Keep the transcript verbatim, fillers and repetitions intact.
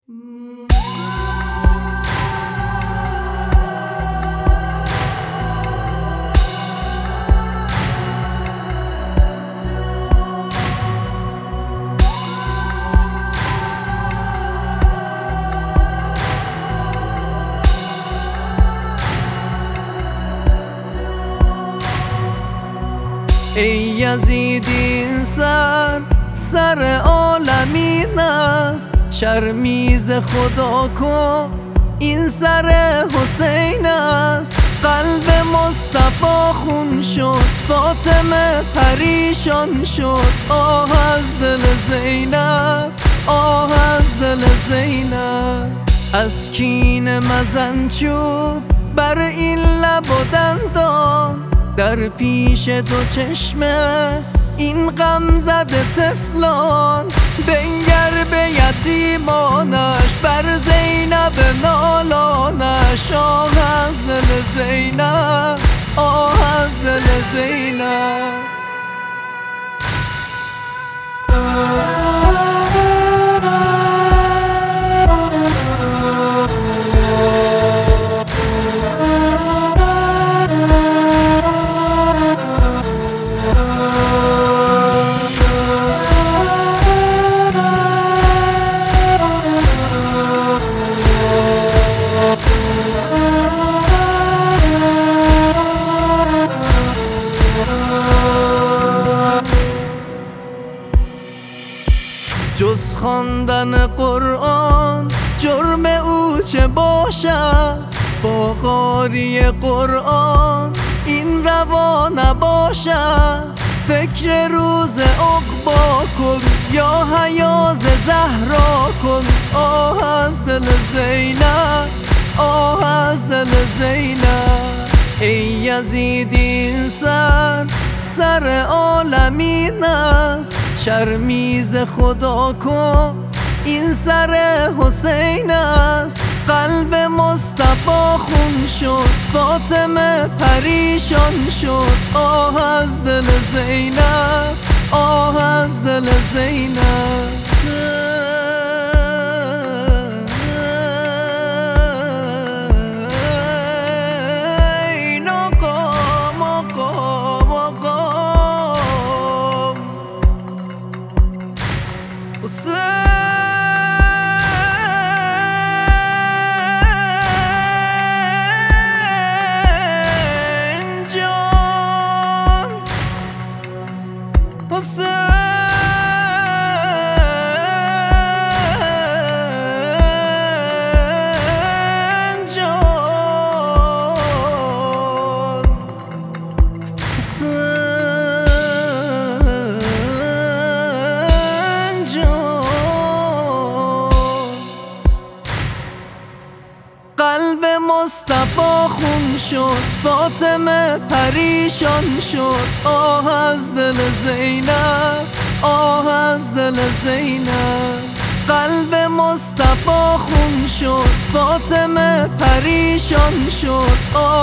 ای یزید این سر سر عالمین است، شرمیز خدا کن این سر حسین است. قلب مصطفی خون شد، فاطمه پریشان شد. آه از دل زینب، آه از دل زینب. از کینه مزن چوب بر این لب و دندان، در پیش دو چشمه این غم زده طفلان. بنگر به یتیمانش، بر زینب نالانش. آه از دل زینب، آه از دل زینب. جز خواندن قرآن جرم او چه باشد؟ با قاری قرآن این روا نباشد. فکر روز عقبا کن یا حیاز زهرا کن. آه از دل زینب، آه از دل زینب. ای یزید این سر سر عالمین است، شرمیز خدا کن این سر حسین است. قلب مصطفی خون شد، فاطمه پریشان شد. آه از دل زینب، آه از دل زینب. قلب مصطفی خون شد، فاطمه پریشان شد. آه از دل زینب، آه از دل زینب. قلب مصطفی خون شد، فاطمه پریشان شد.